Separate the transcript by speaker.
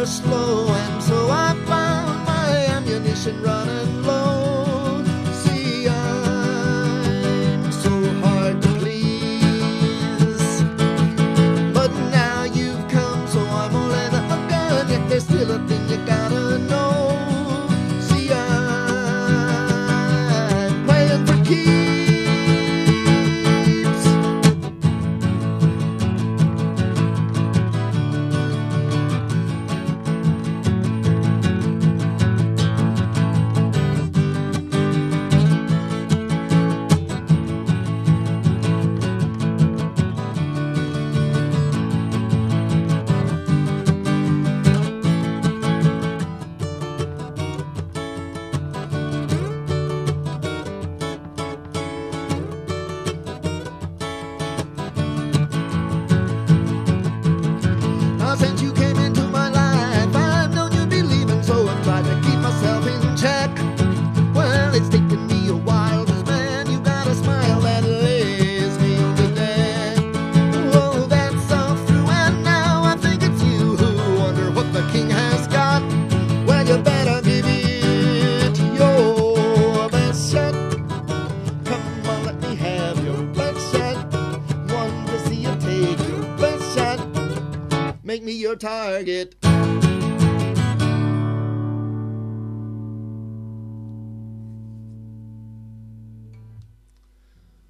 Speaker 1: you're slow, and so I found my ammunition running low. See, I'm so hard to please, but now you've come, so I'm holding up a gun. Yet there's still a thing you gotta know. See, I'm playing for keeps. Since you came into my life, I've known you'd be leaving, so I've tried to keep myself in check. Well, it's taken me a while, 'cause man, you got a smile that lays me on the deck. Oh, that's all through, and now I think it's you who wonder what the king has got. Well, you better give it your best shot. Come on, let me have your best shot. Want to see you take your best shot. Make me your target.